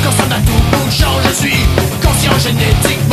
l'ensemble d'un tout bougeant. Je suis conscient génétique